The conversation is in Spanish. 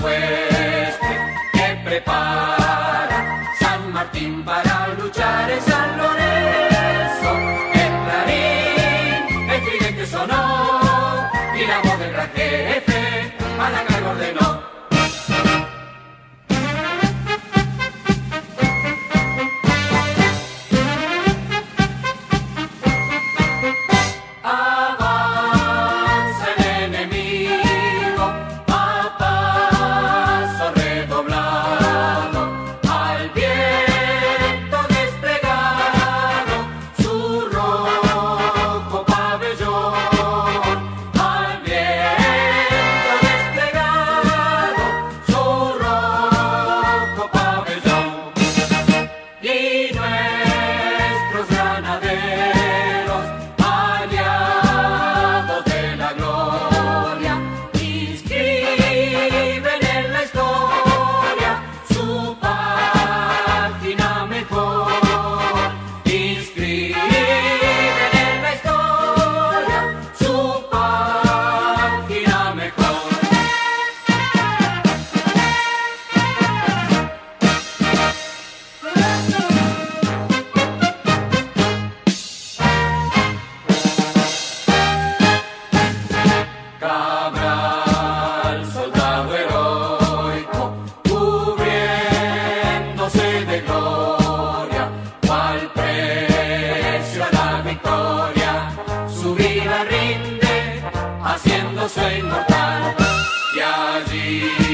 hueste que prepara San Martín para luchar en San Lorenzo. El clarín, el tridente sonó y la voz del gran jefe a la carga ordenó. Cabral, soldado heroico, cubriéndose de gloria, cual precio a la victoria, su vida rinde, haciéndose inmortal, y allí